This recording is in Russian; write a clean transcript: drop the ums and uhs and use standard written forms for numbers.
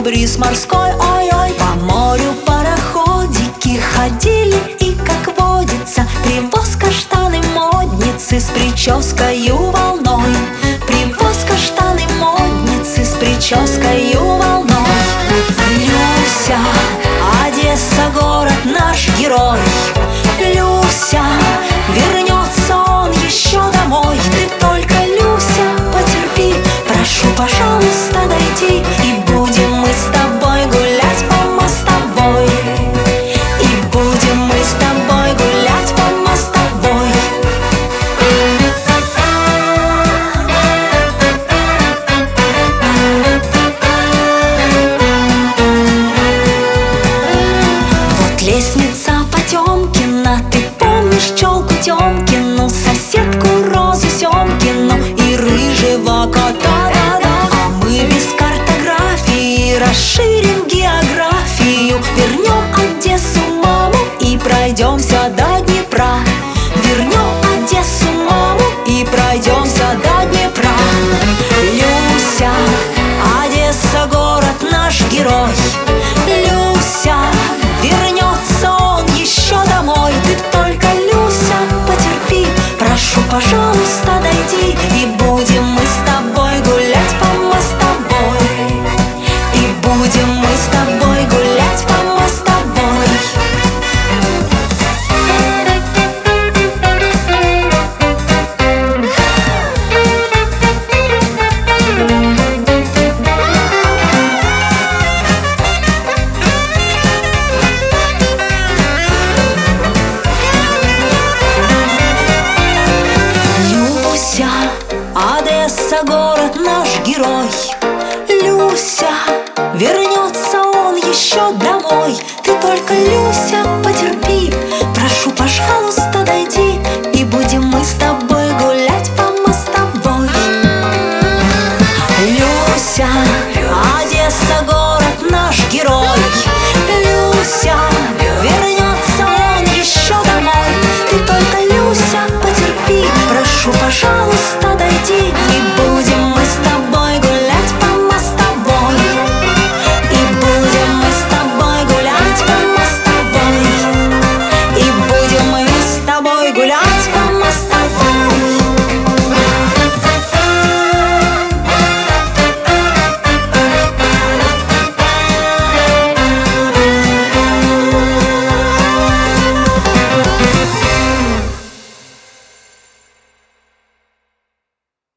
бриз морской, ой-ой. По морю пароходики ходили, и, как водится, привоз каштаны модницы с прическою волной. Привоз каштаны модницы с прическою волной. Люся, Одесса, город наш герой. Люся, вернется он еще домой. Ты только, Люся, потерпи, прошу, пожалуйста, дойди, и будем мы с тобой гулять по мостовой. И будем мы с тобой гулять по мостовой. Вот лестница Потемкина, ты помнишь челку Темкину, соседку Розу Семкину и рыжего кота? А мы без картографии расширим географию, вернем Одессу, маму, и пройдемся до Днепра. Вернем Одессу, маму, и пройдемся до Днепра. Люся, Одесса, город наш герой. Люся, вернется он еще домой. Ты только, Люся, потерпи, прошу, пожалуйста, дойди, и будем мы с тобой гулять по мостовой. И будем мы с тобой гулять по мостовой. Люся, Одесса, город наш герой. Люся, вернется он еще домой. Ты только, Люся, потерпи, прошу, пожалуйста, дойди, и будем мы с тобой гулять по мостовой. Люся,